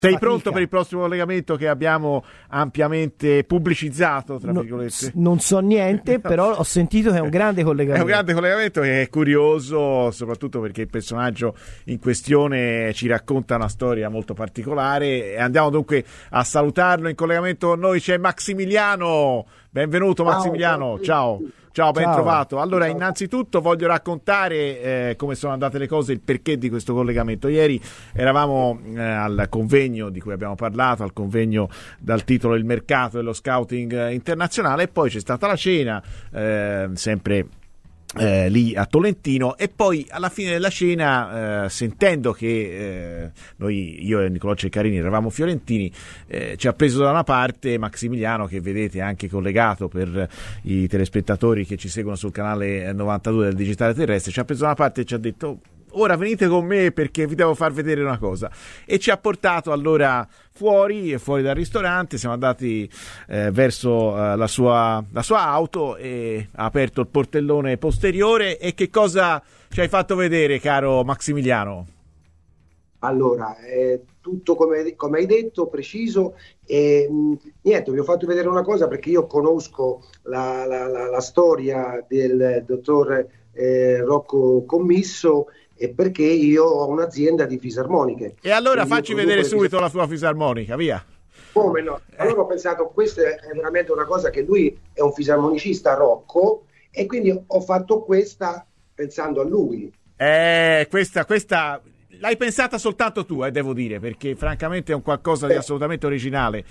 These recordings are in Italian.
Sei pronto per il prossimo collegamento che abbiamo ampiamente pubblicizzato, tra virgolette? Non so niente, però ho sentito che è un grande collegamento. È un grande collegamento che è curioso, soprattutto perché il personaggio in questione ci racconta una storia molto particolare. E andiamo dunque a salutarlo. In collegamento con noi c'è Massimiliano. Benvenuto Massimiliano, ciao. Ciao, ben trovato. Allora, innanzitutto voglio raccontare come sono andate le cose, il perché di questo collegamento. Ieri eravamo al convegno di cui abbiamo parlato, al convegno dal titolo Il mercato dello scouting internazionale, e poi c'è stata la cena, sempre lì a Tolentino, e poi alla fine della cena, sentendo che io e Nicolò Ceccarini eravamo fiorentini, ci ha preso da una parte Massimiliano, che vedete anche collegato per i telespettatori che ci seguono sul canale 92 del Digitale Terrestre, ci ha preso da una parte e ci ha detto: ora venite con me perché vi devo far vedere una cosa, e ci ha portato allora fuori dal ristorante. Siamo andati verso la sua auto, e ha aperto il portellone posteriore. E che cosa ci hai fatto vedere, caro Massimiliano? Allora, tutto come hai detto, preciso, e niente, vi ho fatto vedere una cosa perché io conosco la storia del dottor Rocco Commisso, e perché io ho un'azienda di fisarmoniche. E allora facci vedere subito la tua fisarmonica, via. Come no? Allora ho pensato, questa è veramente una cosa, che lui è un fisarmonicista, Rocco, e quindi ho fatto questa pensando a lui. Questa l'hai pensata soltanto tu, devo dire, perché francamente è un qualcosa di assolutamente originale.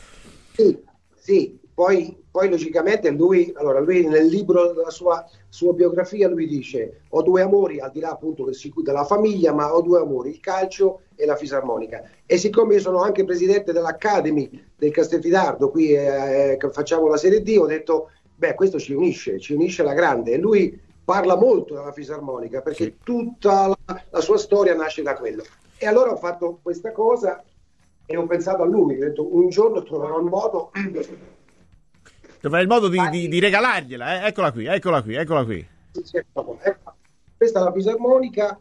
Sì. Poi logicamente lui nel libro della sua biografia, lui dice: ho due amori, al di là appunto della famiglia, ma ho due amori, il calcio e la fisarmonica. E siccome io sono anche presidente dell'Academy del Castelfidardo, qui facciamo la Serie D, ho detto, questo ci unisce alla grande. E lui parla molto della fisarmonica, perché sì, tutta la sua storia nasce da quello. E allora ho fatto questa cosa e ho pensato a lui, ho detto: un giorno troverò il modo... Dov'è il modo di regalargliela? Eccola qui. Sì, questa è la fisarmonica,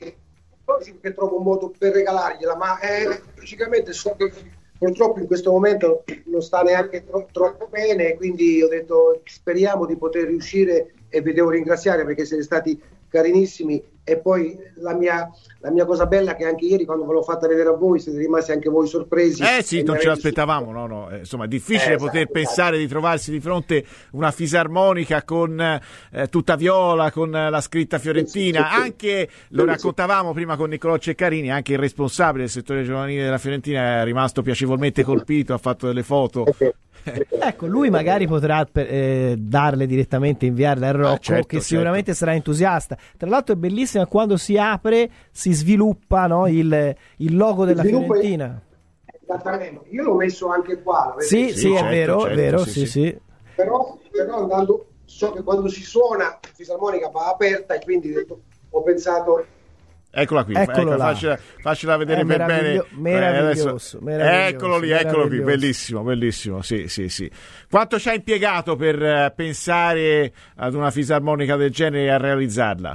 che trovo un modo per regalargliela, ma logicamente so che purtroppo in questo momento non sta neanche troppo bene, quindi ho detto: speriamo di poter riuscire, e vi devo ringraziare perché siete stati carinissimi. E poi la mia cosa bella, che anche ieri, quando ve l'ho fatta vedere a voi, siete rimasti anche voi sorpresi. Sì, non ce l'aspettavamo, no. Insomma, è difficile poter pensare di trovarsi di fronte una fisarmonica con tutta viola, con la scritta fiorentina. Sì. Anche, lo raccontavamo prima con Nicolò Ceccarini, anche il responsabile del settore giovanile della Fiorentina è rimasto piacevolmente colpito, ha fatto delle foto. Ecco, lui magari potrà darle direttamente, inviarle a Rocco, certo, che sicuramente sarà entusiasta. Tra l'altro è bellissima, quando si apre si sviluppa, no, il logo della Fiorentina. Esattamente, io l'ho messo anche qua. Sì, è vero, sì. Però andando, so che quando si suona la fisarmonica va aperta, e quindi ho pensato... Eccola qui, faccela vedere per bene. Meraviglioso. Eccolo qui, bellissimo. Sì. Quanto ci ha impiegato per pensare ad una fisarmonica del genere e a realizzarla?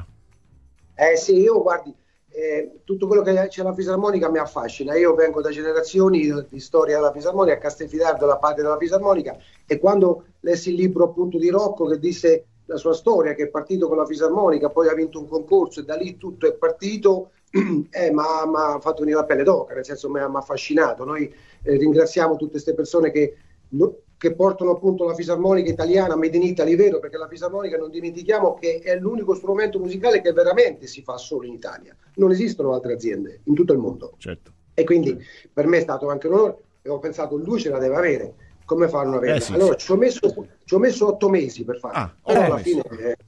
Sì, io guardi, tutto quello che c'è la fisarmonica mi affascina. Io vengo da generazioni di storia della fisarmonica, a Castelfidardo, la patria della fisarmonica, e quando lessi il libro appunto di Rocco, che disse la sua storia, che è partito con la fisarmonica, poi ha vinto un concorso e da lì tutto è partito, mi ha fatto venire la pelle d'oca, nel senso mi ha affascinato. Noi ringraziamo tutte queste persone che portano appunto la fisarmonica italiana, made in Italy, vero, perché la fisarmonica, non dimentichiamo che è l'unico strumento musicale che veramente si fa solo in Italia, non esistono altre aziende in tutto il mondo. Certo. E quindi per me è stato anche un onore, e ho pensato: lui ce la deve avere. Come fanno a averla? Allora ci ho messo 8 mesi per farla. Alla fine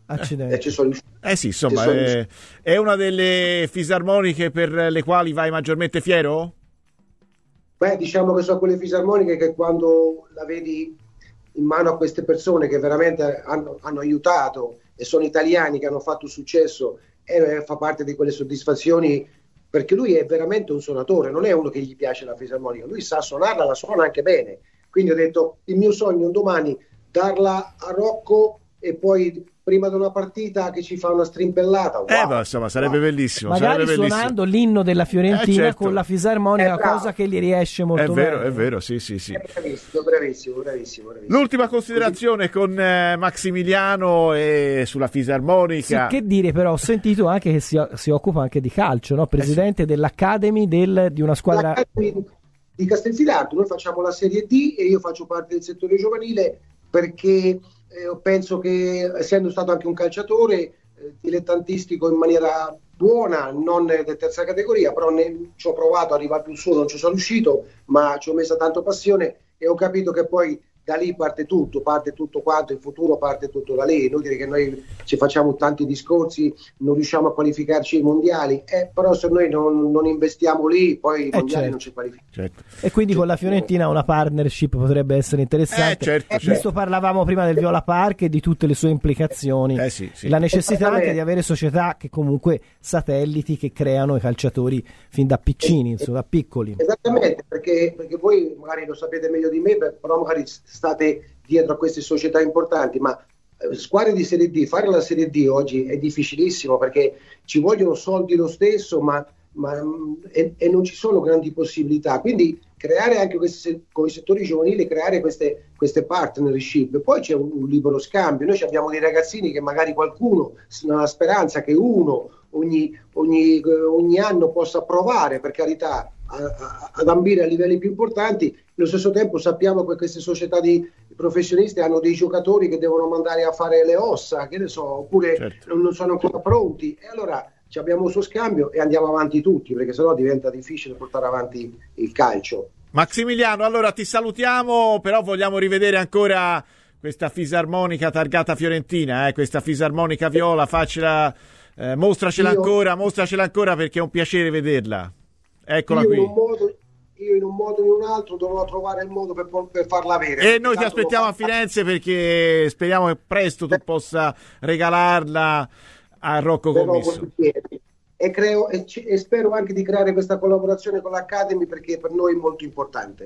ci sono riuscito. Insomma, è una delle fisarmoniche per le quali vai maggiormente fiero? Diciamo che sono quelle fisarmoniche che, quando la vedi in mano a queste persone che veramente hanno aiutato e sono italiani, che hanno fatto successo, fa parte di quelle soddisfazioni, perché lui è veramente un suonatore, non è uno che gli piace la fisarmonica, lui sa suonarla, la suona anche bene. Quindi ho detto: il mio sogno un domani darla a Rocco, e poi prima di una partita che ci fa una strimpellata. Ma insomma, sarebbe bellissimo. Magari sarebbe suonando l'inno della Fiorentina certo. con la fisarmonica, cosa che gli riesce molto bene. È vero, sì. Bravissimo. L'ultima considerazione con Massimiliano e sulla fisarmonica. Sì, che dire, però ho sentito anche che si occupa anche di calcio, no? Presidente dell'Academy di una squadra di Castelfidardo. Noi facciamo la Serie D e io faccio parte del settore giovanile perché penso che, essendo stato anche un calciatore dilettantistico in maniera buona, non di terza categoria, però ci ho provato, arriva più su, non ci sono riuscito, ma ci ho messo tanto passione e ho capito che poi da lì parte tutto quanto, il futuro parte tutto da lì. È inutile che noi ci facciamo tanti discorsi, non riusciamo a qualificarci ai mondiali, però se noi non investiamo lì, poi i mondiali non ci qualificano. Certo. E quindi con la Fiorentina una partnership potrebbe essere interessante. Certo. Visto parlavamo prima del Viola Park e di tutte le sue implicazioni, sì. La necessità anche di avere società che comunque satelliti che creano i calciatori fin da piccini, da piccoli. Esattamente, perché voi magari lo sapete meglio di me, però magari state dietro a queste società importanti, ma squadre di Serie D, fare la Serie D oggi è difficilissimo perché ci vogliono soldi lo stesso, e non ci sono grandi possibilità, quindi creare anche con i settori giovanili, creare queste partnership. Poi c'è un libero scambio, noi abbiamo dei ragazzini che magari qualcuno ha la speranza che uno ogni anno possa provare, per carità, ad ambire a livelli più importanti. Allo stesso tempo sappiamo che queste società di professionisti hanno dei giocatori che devono mandare a fare le ossa, che ne so, oppure non sono ancora pronti, e allora abbiamo il suo scambio e andiamo avanti tutti, perché sennò diventa difficile portare avanti il calcio. Massimiliano, allora ti salutiamo, però vogliamo rivedere ancora questa fisarmonica targata Fiorentina, questa fisarmonica viola, mostracela ancora perché è un piacere vederla. Eccola qui. Io in un modo o in un altro dovrò trovare il modo per farla avere. E noi ti aspettiamo a Firenze, perché speriamo che presto tu possa regalarla a Rocco Commisso. E spero anche di creare questa collaborazione con l'Academy, perché per noi è molto importante.